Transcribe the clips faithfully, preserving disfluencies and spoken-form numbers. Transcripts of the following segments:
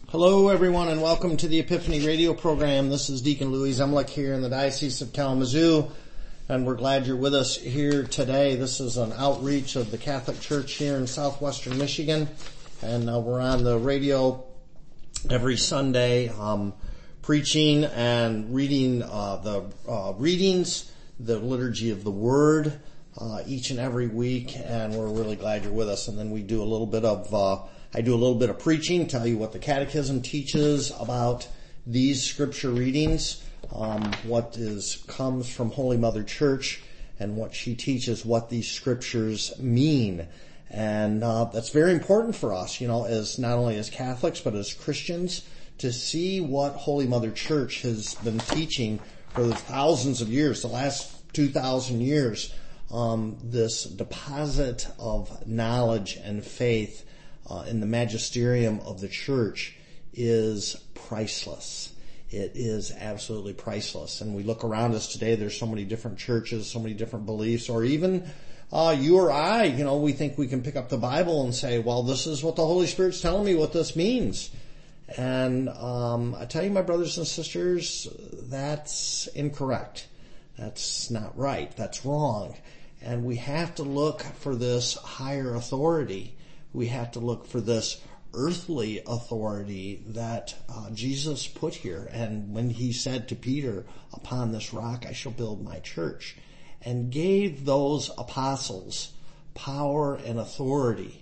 Hello everyone and welcome to the Epiphany radio program. This is Deacon Louis Zemlich here in the Diocese of Kalamazoo, and we're glad you're with us here today. This is an outreach of the Catholic Church here in southwestern Michigan, and uh, we're on the radio every Sunday um, preaching and reading uh, the uh, readings, the Liturgy of the Word uh, each and every week, and we're really glad you're with us. And then we do a little bit of uh, I do a little bit of preaching, tell you what the Catechism teaches about these scripture readings, um, what is comes from Holy Mother Church, and what she teaches, what these scriptures mean. And uh, that's very important for us, you know, as not only as Catholics, but as Christians, to see what Holy Mother Church has been teaching for the thousands of years, the last two thousand years, um, this deposit of knowledge and faith Uh, in the magisterium of the church is priceless. It is absolutely priceless. And we look around us today, there's so many different churches, so many different beliefs, or even uh you or I, you know, we think we can pick up the Bible and say, well, this is what the Holy Spirit's telling me what this means. And um I tell you, my brothers and sisters, that's incorrect. That's not right. That's wrong. And we have to look for this higher authority. We have to look for this earthly authority that uh, Jesus put here. And when he said to Peter, upon this rock I shall build my church, and gave those apostles power and authority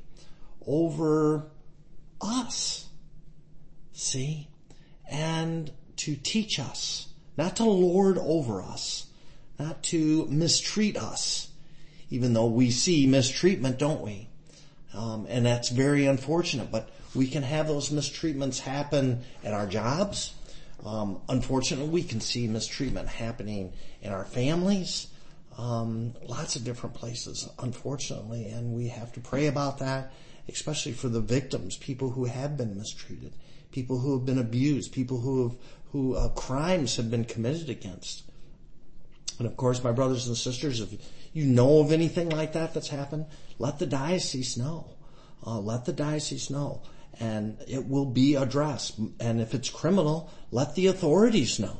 over us, see, and to teach us, not to lord over us, not to mistreat us, even though we see mistreatment, don't we? Um, and that's very unfortunate, but we can have those mistreatments happen at our jobs. Um, unfortunately, we can see mistreatment happening in our families, um, lots of different places, unfortunately, and we have to pray about that, especially for the victims, people who have been mistreated, people who have been abused, people who have, who, uh, crimes have been committed against. And of course, my brothers and sisters, if you know of anything like that that's happened, let the diocese know. Uh, let the diocese know. And it will be addressed. And if it's criminal, let the authorities know.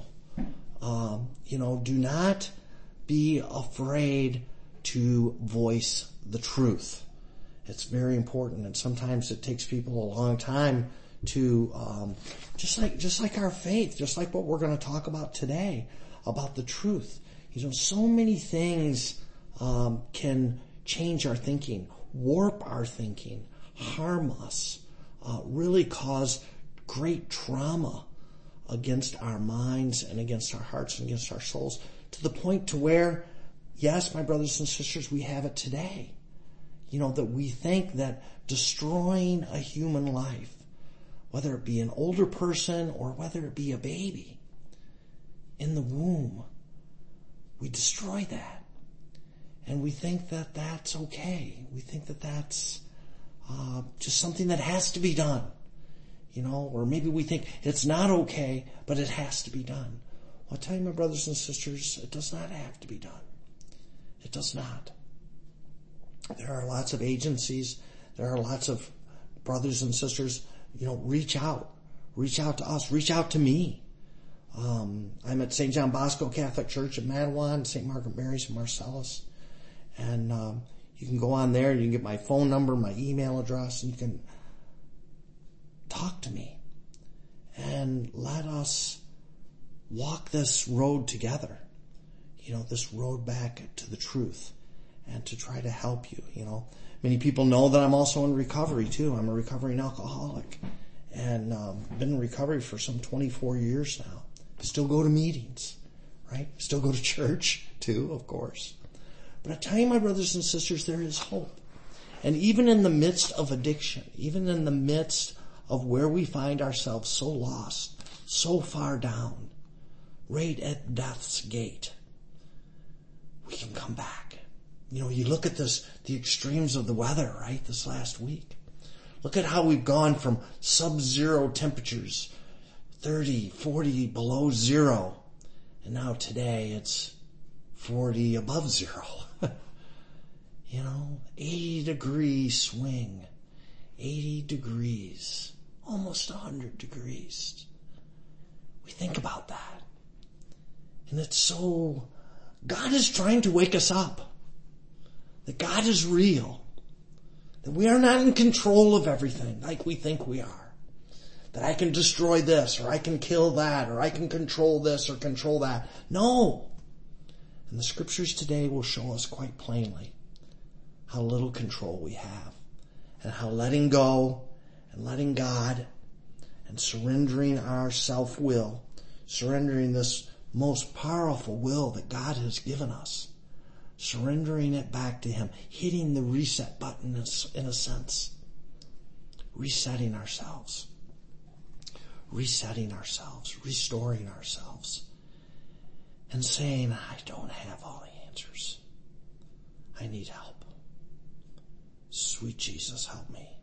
Um, you know, do not be afraid to voice the truth. It's very important. And sometimes it takes people a long time to, um, just like, just like our faith, just like what we're going to talk about today, about the truth. You know, so many things um, can change our thinking, warp our thinking, harm us, uh, really cause great trauma against our minds and against our hearts and against our souls, to the point to where, yes, my brothers and sisters, we have it today. You know, that we think that destroying a human life, whether it be an older person or whether it be a baby in the womb, we destroy that. And we think that that's okay. We think that that's uh, just something that has to be done. You know, or maybe we think it's not okay, but it has to be done. Well, I tell you, my brothers and sisters, it does not have to be done. It does not. There are lots of agencies. There are lots of brothers and sisters, you know, reach out. Reach out to us. Reach out to me. Um, I'm at Saint John Bosco Catholic Church in Mattawan, Saint Margaret Mary's in Marcellus. And um, you can go on there and you can get my phone number, my email address, and you can talk to me. And let us walk this road together. You know, this road back to the truth, and to try to help you, you know. Many people know that I'm also in recovery too. I'm a recovering alcoholic. And um, been in recovery for some twenty-four years now. Still go to meetings, right? Still go to church too, of course. But I tell you, my brothers and sisters, there is hope. And even in the midst of addiction, even in the midst of where we find ourselves so lost, so far down, right at death's gate, we can come back. You know, you look at this, the extremes of the weather, right, this last week. Look at how we've gone from sub-zero temperatures, thirty, forty below zero. And now today it's forty above zero. You know, eighty degree swing, eighty degrees almost one hundred degrees. We think about that. And it's so, God is trying to wake us up. That God is real. That we are not in control of everything like we think we are. That I can destroy this, or I can kill that, or I can control this or control that. No. And the scriptures today will show us quite plainly how little control we have. And how letting go and letting God and surrendering our self-will, surrendering this most powerful will that God has given us, surrendering it back to Him, hitting the reset button in a sense, resetting ourselves, resetting ourselves, restoring ourselves, and saying, I don't have all the answers. I need help. Sweet Jesus, help me.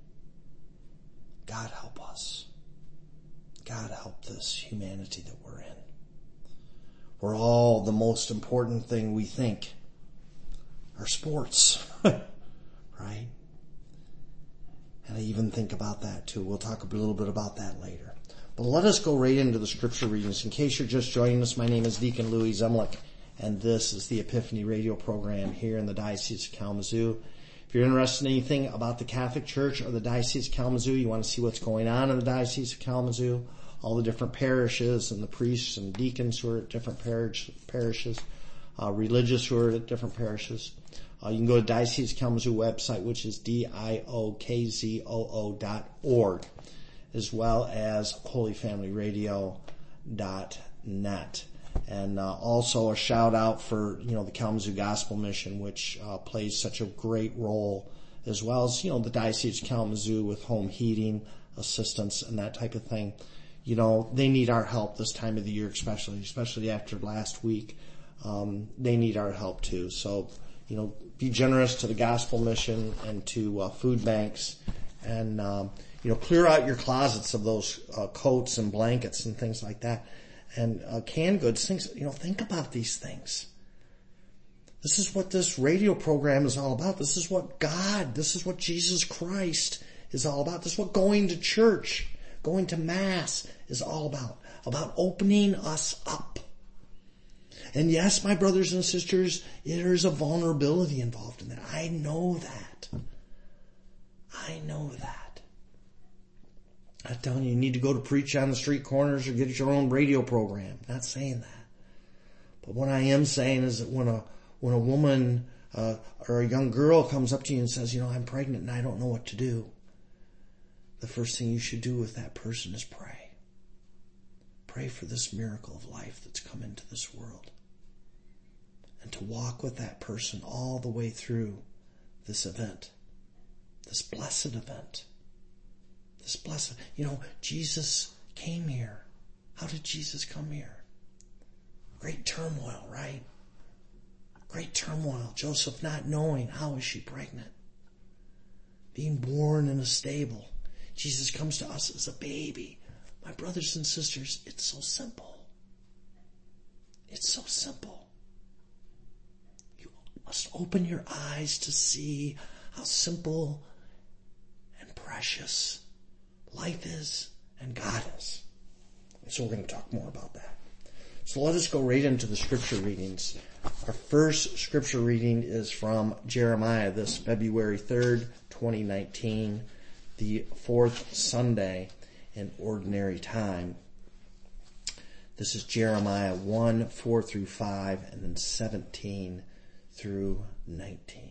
God, help us. God, help this humanity that we're in. We're all the most important thing we think are sports, right? And I even think about that too. We'll talk a little bit about that later. But let us go right into the scripture readings. In case you're just joining us, my name is Deacon Louis Zemlich, and this is the Epiphany radio program here in the Diocese of Kalamazoo. If you're interested in anything about the Catholic Church or the Diocese of Kalamazoo, you want to see what's going on in the Diocese of Kalamazoo, all the different parishes and the priests and deacons who are at different parish, parishes, uh, religious who are at different parishes, uh, you can go to Diocese of Kalamazoo website, which is D I O K Z O O dot org, as well as holy family radio dot net. And uh, also a shout out for, you know, the Kalamazoo Gospel Mission, which uh, plays such a great role, as well as, you know, the Diocese of Kalamazoo with home heating assistance and that type of thing. You know, they need our help this time of the year, especially, especially after last week. Um, they need our help too. So, you know, be generous to the Gospel Mission and to uh, food banks, and, um, you know, clear out your closets of those uh, coats and blankets and things like that. And uh, canned goods, things, you know, think about these things. This is what this radio program is all about. This is what God, this is what Jesus Christ is all about. This is what going to church, going to Mass is all about. About opening us up. And yes, my brothers and sisters, there's a vulnerability involved in that. I know that. I know that. I'm telling you, you need to go to preach on the street corners or get your own radio program. I'm not saying that. But what I am saying is that when a when a woman uh, or a young girl comes up to you and says, you know, I'm pregnant and I don't know what to do, the first thing you should do with that person is pray. Pray for this miracle of life that's come into this world. And to walk with that person all the way through this event, this blessed event. This blessed, you know, Jesus came here. How did Jesus come here? Great turmoil, right? Great turmoil. Joseph not knowing, how is she pregnant? Being born in a stable. Jesus comes to us as a baby. My brothers and sisters, it's so simple. It's so simple. You must open your eyes to see how simple and precious life is and God is. So we're going to talk more about that. So let us go right into the scripture readings. Our first scripture reading is from Jeremiah, this February third, twenty nineteen, the fourth Sunday in Ordinary Time. This is Jeremiah one, four through five, and then seventeen through nineteen.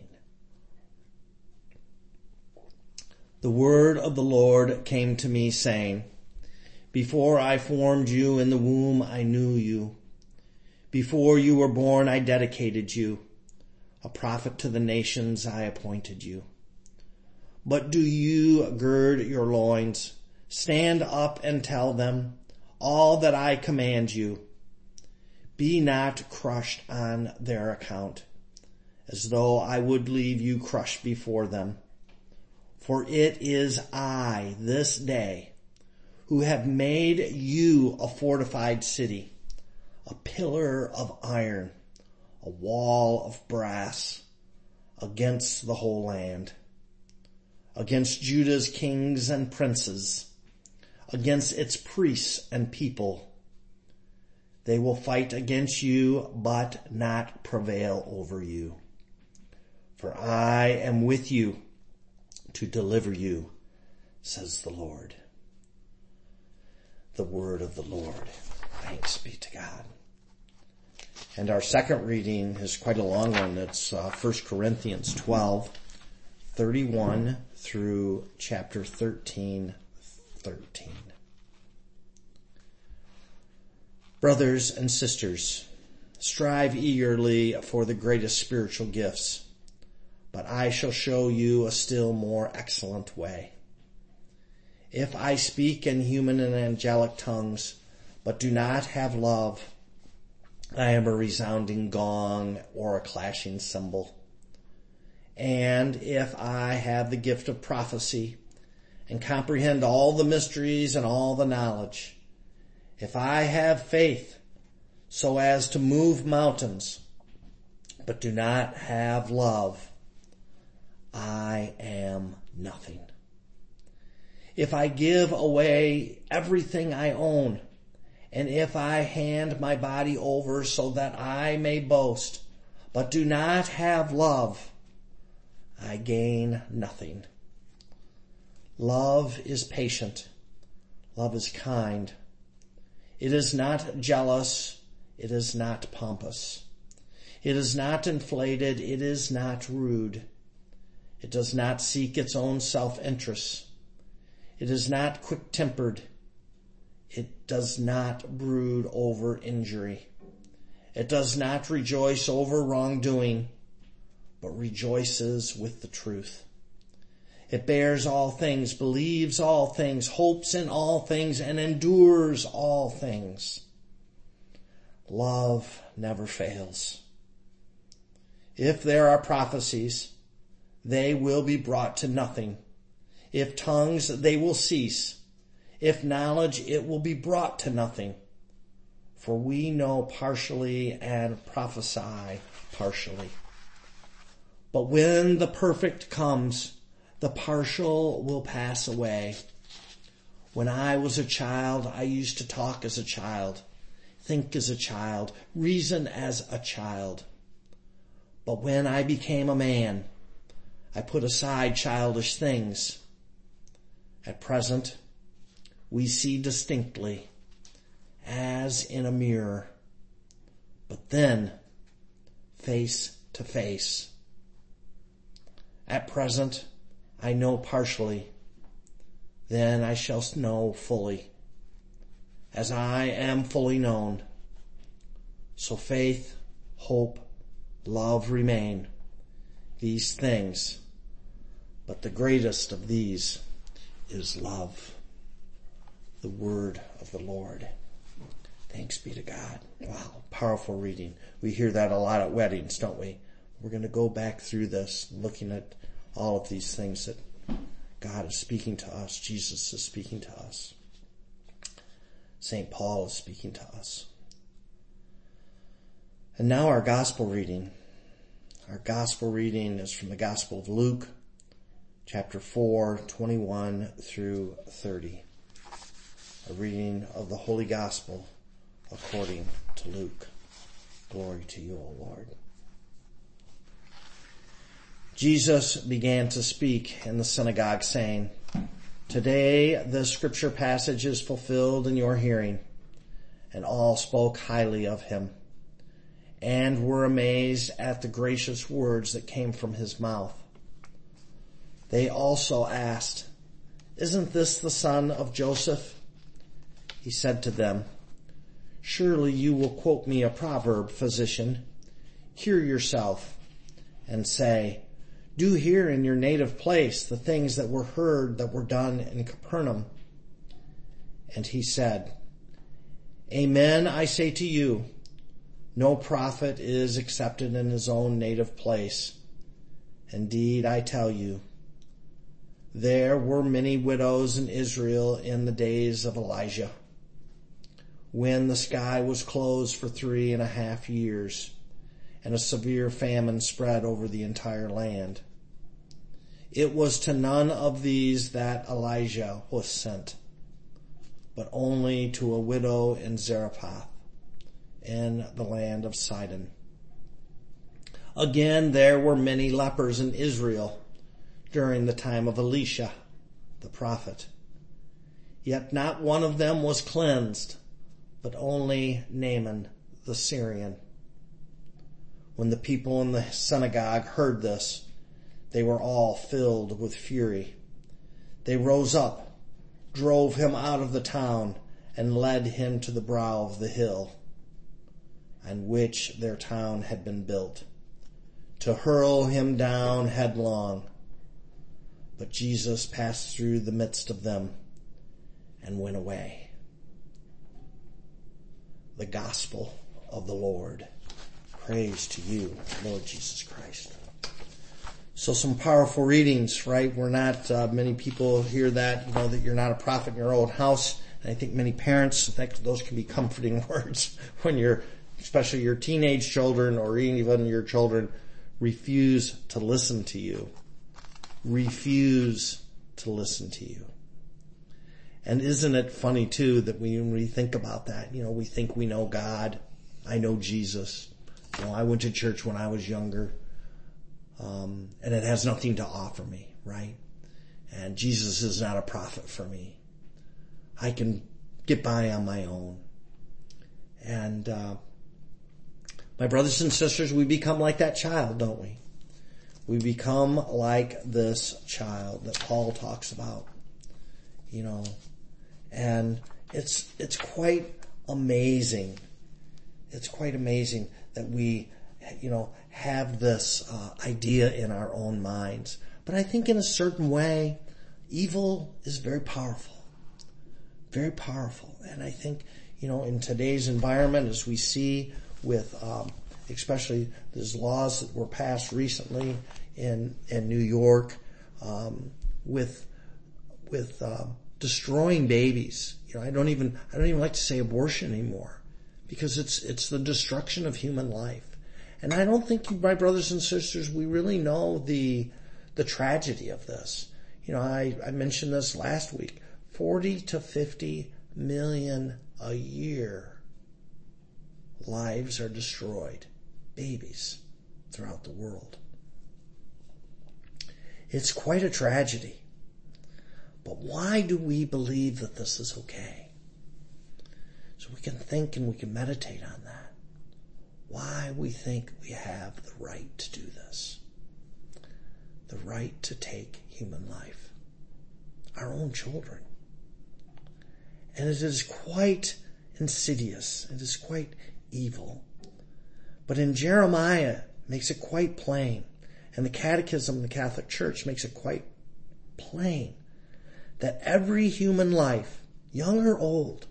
The word of the Lord came to me, saying, Before I formed you in the womb, I knew you. Before you were born, I dedicated you. A prophet to the nations, I appointed you. But do you gird your loins, stand up and tell them all that I command you. Be not crushed on their account, as though I would leave you crushed before them. For it is I, this day, who have made you a fortified city, a pillar of iron, a wall of brass, against the whole land, against Judah's kings and princes. against its priests and people. They will fight against you, but not prevail over you. For I am with you to deliver you, says the Lord. The word of the Lord. Thanks be to God. And our second reading is quite a long one. It's uh, First Corinthians twelve, thirty-one through chapter thirteen, thirteen. Brothers and sisters, strive eagerly for the greatest spiritual gifts, but I shall show you a still more excellent way. If I speak in human and angelic tongues, but do not have love, I am a resounding gong or a clashing cymbal. And if I have the gift of prophecy and comprehend all the mysteries and all the knowledge, if I have faith so as to move mountains, but do not have love, I am nothing. If I give away everything I own, and if I hand my body over so that I may boast, but do not have love, I gain nothing. Love is patient. Love is kind. It is not jealous. It is not pompous. It is not inflated. It is not rude. It does not seek its own self-interest. It is not quick-tempered. It does not brood over injury. It does not rejoice over wrongdoing, but rejoices with the truth. It bears all things, believes all things, hopes in all things, and endures all things. Love never fails. If there are prophecies, they will be brought to nothing. If tongues, they will cease. If knowledge, it will be brought to nothing. For we know partially and prophesy partially. But when the perfect comes, the partial will pass away. When I was a child, I used to talk as a child, think as a child, reason as a child. But when I became a man, I put aside childish things. At present, we see distinctly, as in a mirror, but then face to face. At present, I know partially, then I shall know fully, as I am fully known. So faith, hope, love remain, these things, but the greatest of these is love. The word of the Lord. Thanks be to God. Wow, powerful reading. We hear that a lot at weddings, don't we? We're going to go back through this, looking at all of these things that God is speaking to us. Jesus is speaking to us. Saint Paul is speaking to us. And now our gospel reading. Our gospel reading is from the Gospel of Luke, chapter four, twenty-one through thirty. A reading of the Holy Gospel according to Luke. Glory to you, O Lord. Jesus began to speak in the synagogue, saying, "Today the scripture passage is fulfilled in your hearing." And all spoke highly of him, and were amazed at the gracious words that came from his mouth. They also asked, "Isn't this the son of Joseph?" He said to them, "Surely you will quote me a proverb, physician. Cure yourself, and say, 'Do here in your native place the things that were heard that were done in Capernaum.'" And he said, "Amen, I say to you, no prophet is accepted in his own native place. Indeed, I tell you, there were many widows in Israel in the days of Elijah, when the sky was closed for three and a half years, and a severe famine spread over the entire land. It was to none of these that Elijah was sent, but only to a widow in Zarephath in the land of Sidon. Again, there were many lepers in Israel during the time of Elisha, the prophet. Yet not one of them was cleansed, but only Naaman the Syrian. When the people in the synagogue heard this, they were all filled with fury. They rose up, drove him out of the town, and led him to the brow of the hill on which their town had been built, to hurl him down headlong. But Jesus passed through the midst of them and went away. The gospel of the Lord. Praise to you, Lord Jesus Christ. So some powerful readings, right? We're not, uh, many people hear that, you know, that you're not a prophet in your own house. And I think many parents, in fact, those can be comforting words when you're, especially your teenage children or even your children, refuse to listen to you. Refuse to listen to you. And isn't it funny too that when we think about that, you know, we think we know God. I know Jesus. You know, I went to church when I was younger. Um, and it has nothing to offer me, right? And Jesus is not a prophet for me. I can get by on my own. And, uh, my brothers and sisters, we become like that child, don't we? We become like this child that Paul talks about, you know, and it's, it's quite amazing. It's quite amazing that we, you know, have this uh, idea in our own minds. But I think in a certain way, evil is very powerful. Very powerful. And I think, you know, in today's environment, as we see with, um, especially these laws that were passed recently in, in New York, um, with, with, uh, destroying babies. You know, I don't even, I don't even like to say abortion anymore because it's, it's the destruction of human life. And I don't think, my brothers and sisters, we really know the, the tragedy of this. You know, I, I mentioned this last week. forty to fifty million a year lives are destroyed. Babies throughout the world. It's quite a tragedy. But why do we believe that this is okay? So we can think and we can meditate on that. Why we think we have the right to do this. The right to take human life. Our own children. And it is quite insidious. It is quite evil. But in Jeremiah, it makes it quite plain. And the Catechism of the Catholic Church makes it quite plain that every human life, young or old,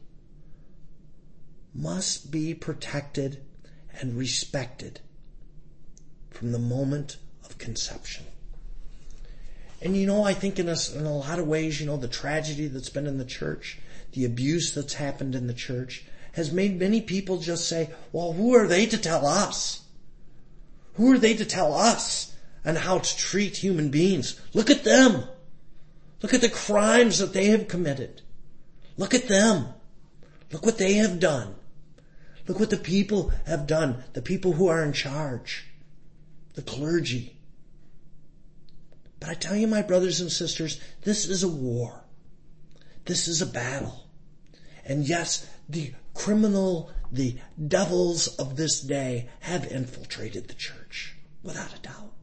must be protected and respected from the moment of conception. And you know, I think in a, in a lot of ways, you know, the tragedy that's been in the church, the abuse that's happened in the church, has made many people just say, well, who are they to tell us? Who are they to tell us on how to treat human beings? Look at them. Look at the crimes that they have committed. Look at them. Look what they have done. Look what the people have done. The people who are in charge. The clergy. But I tell you, my brothers and sisters, this is a war. This is a battle. And yes, the criminal, the devils of this day have infiltrated the church, without a doubt.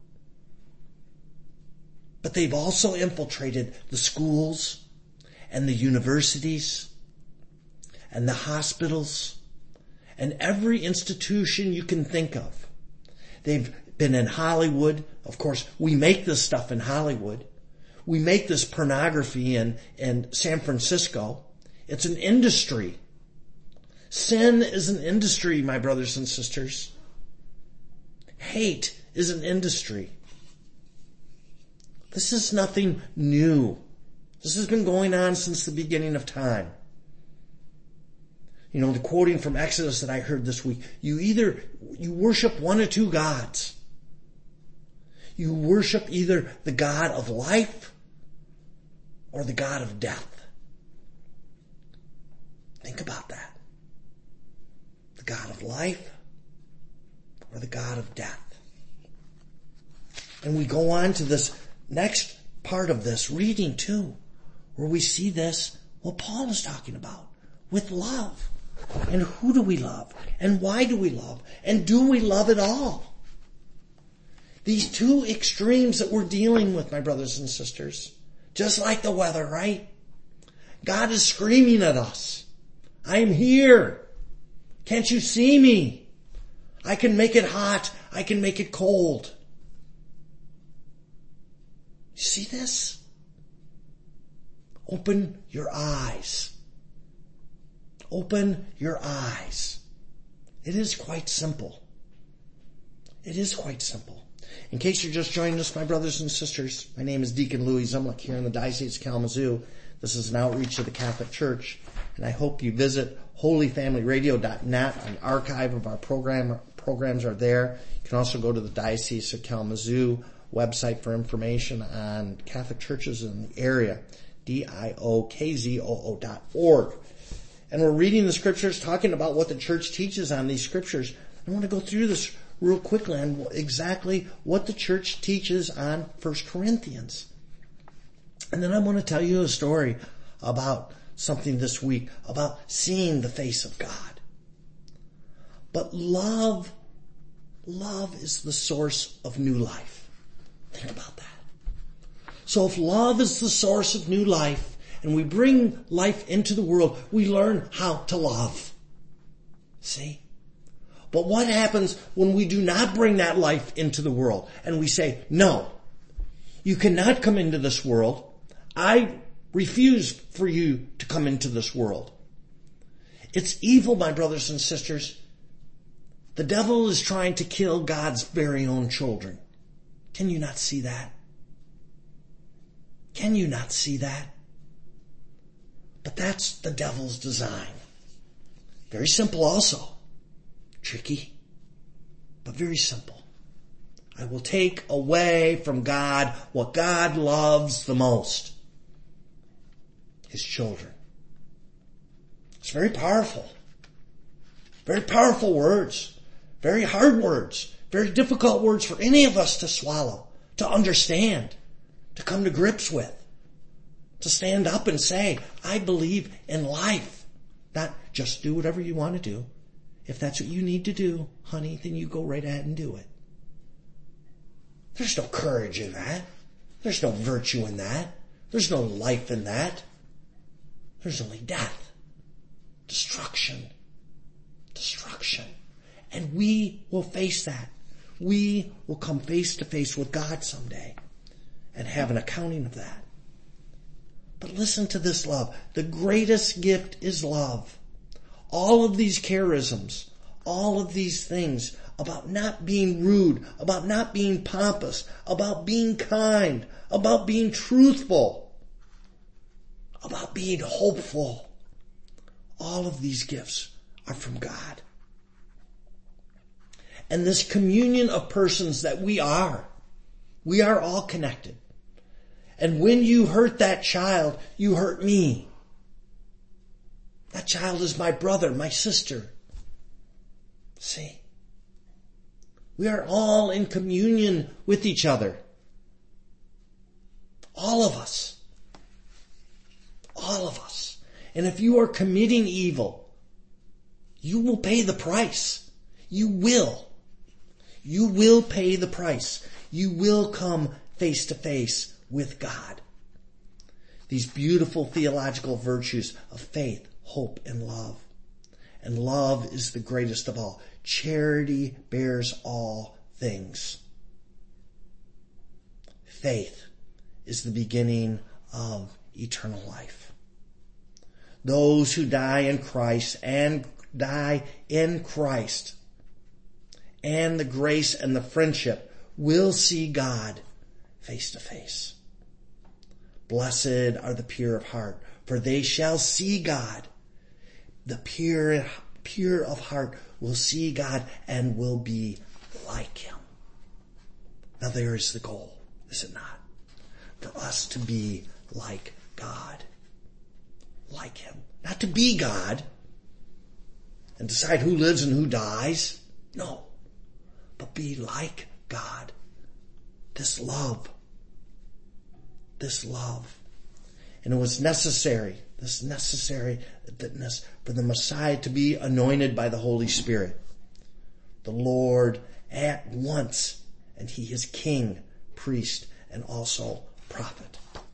But they've also infiltrated the schools and the universities and the hospitals and every institution you can think of. They've been in Hollywood. Of course, we make this stuff in Hollywood. We make this pornography in, in San Francisco. It's an industry. Sin is an industry, my brothers and sisters. Hate is an industry. This is nothing new. This has been going on since the beginning of time. You know, the quoting from Exodus that I heard this week, you either, you worship one or two gods. You worship either the God of life or the God of death. God of life or the God of death? And we go on to this next part of this reading too, where we see this, what Paul is talking about, with love. And who do we love? And why do we love? And do we love at all? These two extremes that we're dealing with, my brothers and sisters, just like the weather, right? God is screaming at us. I am here. Can't you see me? I can make it hot. I can make it cold. You see this? Open your eyes. Open your eyes. It is quite simple. It is quite simple. In case you're just joining us, my brothers and sisters, my name is Deacon Louis Zumlick here in the Diocese of Kalamazoo. This is an outreach of the Catholic Church, and I hope you visit holy family radio dot net. An archive of our program programs are there. You can also go to the Diocese of Kalamazoo website for information on Catholic churches in the area, D I O K Z O O dot org. And we're reading the scriptures, talking about what the church teaches on these scriptures. I want to go through this real quickly on exactly what the church teaches on First Corinthians. And then I want to tell you a story about something this week, about seeing the face of God. But love, love is the source of new life. Think about that. So if love is the source of new life, and we bring life into the world, we learn how to love. See? But what happens when we do not bring that life into the world and we say, no, you cannot come into this world. I refuse for you to come into this world. It's evil, my brothers and sisters. The devil is trying to kill God's very own children. Can you not see that? Can you not see that? But that's the devil's design. Very simple also. Tricky, but very simple. I will take away from God what God loves the most. His children. It's very powerful. Very powerful words. Very hard words. Very difficult words for any of us to swallow, to understand, to come to grips with. To stand up and say, I believe in life. Not just do whatever you want to do. If that's what you need to do, honey, then you go right ahead and do it. There's no courage in that. There's no virtue in that. There's no life in that. There's only death. Destruction. Destruction. And we will face that. We will come face to face with God someday and have an accounting of that. But listen to this love. The greatest gift is love. All of these charisms, all of these things about not being rude, about not being pompous, about being kind, about being truthful, about being hopeful. All of these gifts are from God. And this communion of persons that we are, we are all connected. And when you hurt that child, you hurt me. That child is my brother, my sister. See? We are all in communion with each other. All of us. All of us. And if you are committing evil, you will pay the price. You will. You will pay the price. You will come face to face with God. These beautiful theological virtues of faith, hope, and love. And love is the greatest of all. Charity bears all things. Faith is the beginning of eternal life. Those who die in Christ and die in Christ and the grace and the friendship will see God face to face. Blessed are the pure of heart, for they shall see God. The pure, pure of heart will see God and will be like Him. Now there is the goal, is it not? For us to be like God. Like Him. Not to be God. and decide who lives and who dies. No. But be like God. This love. This love. And it was necessary, this necessariness for the Messiah to be anointed by the Holy Spirit. The Lord at once, and he is king, priest, and also prophet.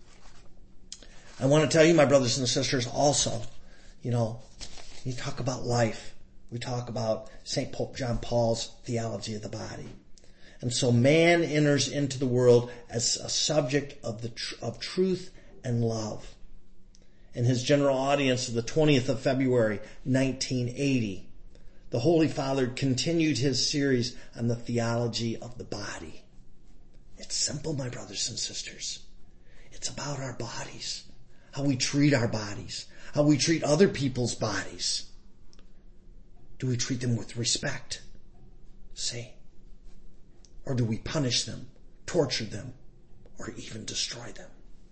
I want to tell you, my brothers and sisters, also, you know, you talk about life. We talk about Saint Pope John Paul's theology of the body. And so man enters into the world as a subject of the tr- of truth and love. In his general audience of the twentieth of February, nineteen eighty, the Holy Father continued his series on the theology of the body. It's simple, my brothers and sisters. It's about our bodies, how we treat our bodies, how we treat other people's bodies. Do we treat them with respect? See? Or do we punish them, torture them, or even destroy them?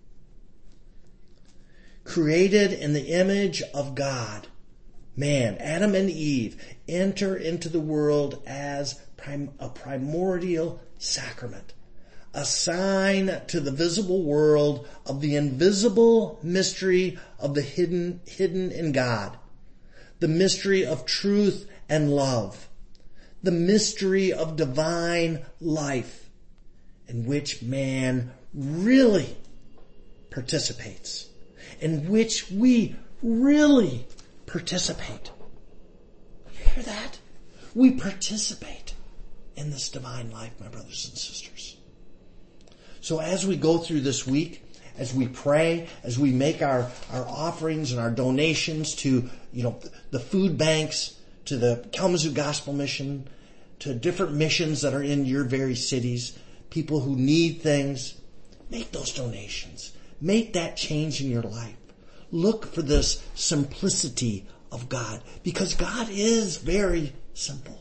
Created in the image of God, man, Adam and Eve, enter into the world as prim- a primordial sacrament, a sign to the visible world of the invisible mystery of the hidden, hidden in God, the mystery of truth and love, the mystery of divine life, in which man really participates, in which we really participate. You hear that? We participate in this divine life, my brothers and sisters. So as we go through this week, as we pray, as we make our, our offerings and our donations to, you know, the food banks, to the Kalamazoo Gospel Mission, to different missions that are in your very cities, people who need things, make those donations. Make that change in your life. Look for this simplicity of God, because God is very simple.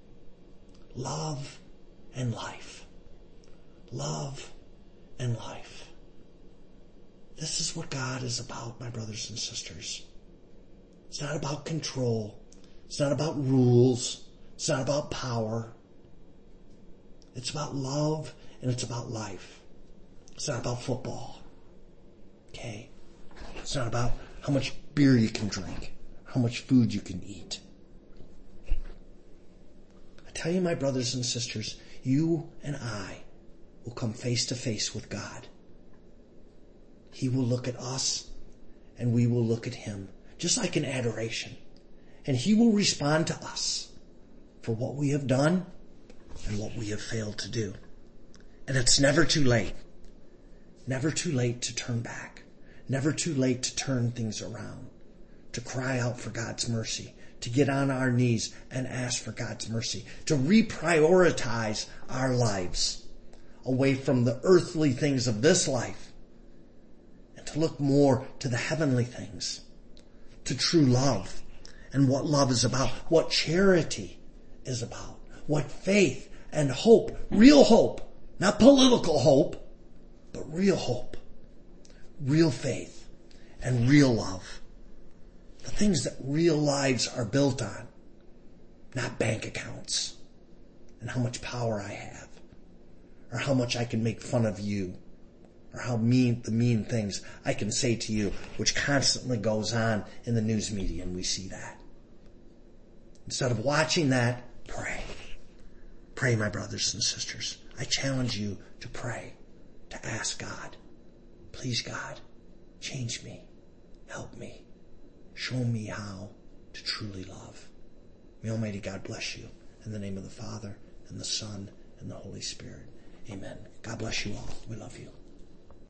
Love and life. Love and life. This is what God is about, my brothers and sisters. It's not about control. It's not about rules. It's not about power. It's about love and it's about life. It's not about football. Okay? It's not about how much beer you can drink, how much food you can eat. I tell you, my brothers and sisters, you and I will come face to face with God. He will look at us and we will look at him, just like in adoration. And he will respond to us for what we have done and what we have failed to do. And it's never too late. Never too late to turn back. Never too late to turn things around. To cry out for God's mercy. To get on our knees and ask for God's mercy. To reprioritize our lives away from the earthly things of this life. And to look more to the heavenly things. To true love. And what love is about. What charity is about. What faith and hope. Real hope. Not political hope. But real hope. Real faith. And real love. The things that real lives are built on. Not bank accounts. And how much power I have. Or how much I can make fun of you. Or how mean, the mean things I can say to you, which constantly goes on in the news media, and we see that. Instead of watching that, pray. Pray, my brothers and sisters. I challenge you to pray, to ask God, please God, change me, help me, show me how to truly love. May Almighty God bless you in the name of the Father and the Son and the Holy Spirit. Amen. God bless you all. We love you.